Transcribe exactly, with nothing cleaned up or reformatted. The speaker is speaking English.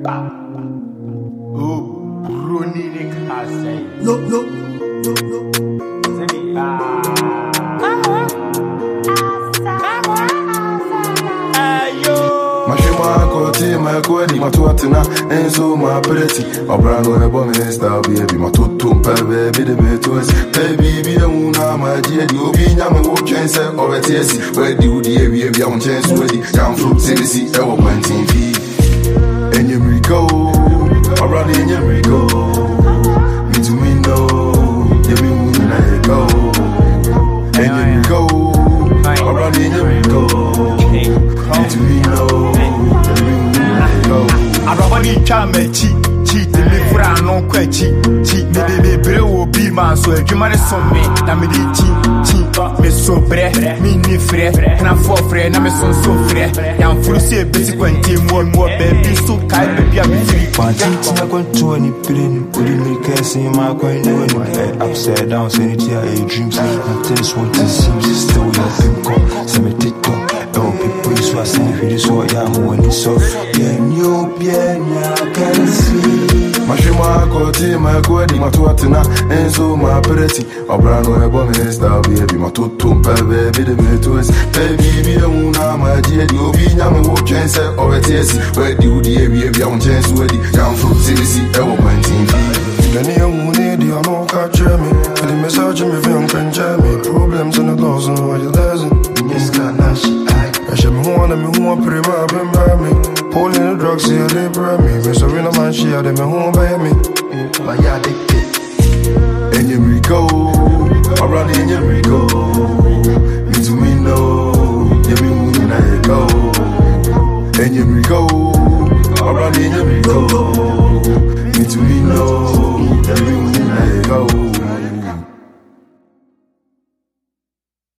Oh, Bruni Casey. Look, look, look, look. My quality, my tuatina, and so my pretty. My brand on a bomb and style, baby. My tutum, baby, the betos. Baby, be the moon, my dear, you be Yaman, who can say, or a T S C. Where do you, dear, we have young chance ready? Down from Tennessee, ever one team fee. And you Rico, around in your Rico. Me to me, no, give me moon and I go. And you Rico, around in your Rico. Me to me, no. Arabani chame chi chi te me fura no kwechi chi me bebe bre wo bi man so adwuma re so me na me di chi chi me so bre me ni frɛ na fo frɛ na me so so frɛ yam furu se beti kwenti mo mo baby so kai baby a me free panti na kwanto ni prin odi me kesi ma kwan no no upside down say it here a dreams and this what it seems still your pimp so me tiktok oh people so I say if so ya mo ni so yeah new bien ya can see my shima ko ti my quality my tuatina and so my pretty my brand on a bomb and style baby my tutum baby the betos baby be the moon my dear you be Yaman who can say or a T S C where do you dear we have young chance ready down from Tennessee ever one team Many young need you know catch me the message me from Benjamin problems in the dozen what you doesn't this kind of shit I should be one of me who want pretty much been by me pulling the drugs here they bring me me so we no man she had me home by me but yeah addicted and you Rico around in your Rico me to me no